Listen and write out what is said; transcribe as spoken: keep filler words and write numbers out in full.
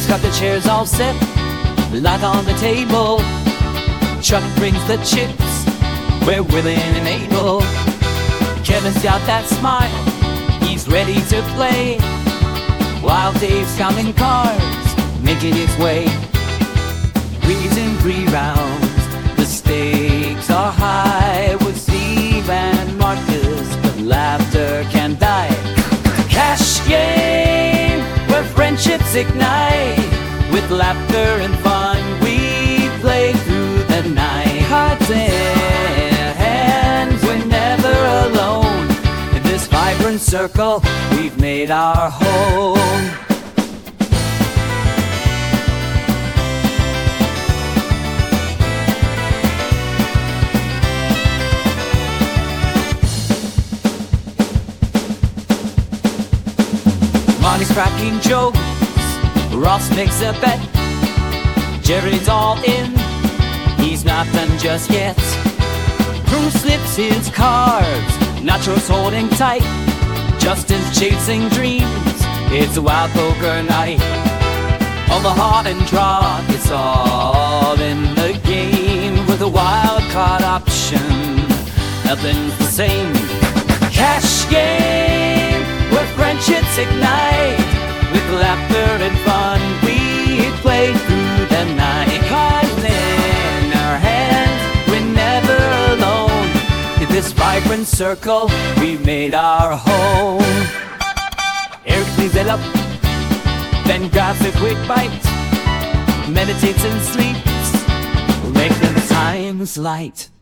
got the chairs all set, light on the table. Chuck brings the chips, we're willing and able. Kevin's got that smile, he's ready to play, while Dave's counting cards, making his way. Threes and three rounds, the stakes are high, with Steve and Marcus, but laughter can die. Cash game, where friendships ignite, with laughter and fun we play through the night. Cards in hands, we're never alone, in this vibrant circle we've made our home. Monty's cracking jokes, Ross makes a bet, Jerry's all in, he's not done just yet. Drew slips his cards, Nacho's holding tight, Justin's chasing dreams, it's a wild poker night. Omaha and Trot, it's all in the game, with a wild card option, nothing's the same. Cash game, where friendships ignite, with laughter and fun we play through the night. Cards in our hands, we're never alone, in this vibrant circle we made our home. Eric cleans it up, then grabs a quick bite, meditates and sleeps, making the times light.